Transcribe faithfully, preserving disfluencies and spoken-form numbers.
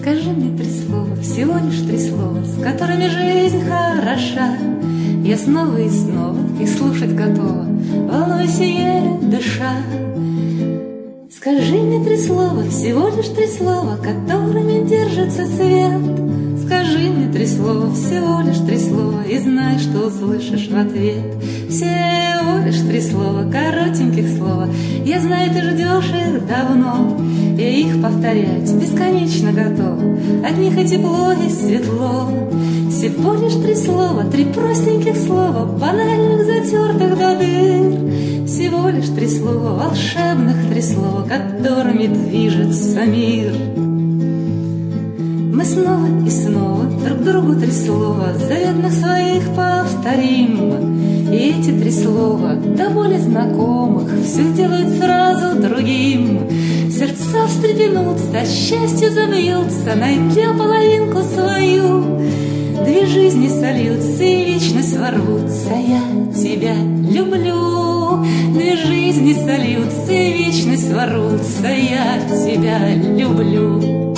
Скажи мне три слова, всего лишь три слова, с которыми жизнь хороша. Я снова и снова их слушать готова, волной сие дыша. Скажи мне три слова, всего лишь три слова, которыми держится свет. Скажи мне три слова, всего лишь три слова, и знай, что услышишь в ответ. Всего лишь три слова, коротеньких слова, я знаю, ты ждешь их давно. Я их повторять бесконечно готов, от них и тепло, и светло. Всего лишь три слова, три простеньких слова, банальных, затертых до дыр. Всего лишь три слова, волшебных три слова, которыми движется мир. Мы снова и снова друг другу три слова заветных своих повторим. И эти три слова, до боли знакомых, все сделают сразу другим. Сердца встрепенутся, счастью забьются, найдя половинку свою. Две жизни сольются и вечность ворвутся, я тебя люблю. Две жизни сольются и вечность ворвутся, я тебя люблю.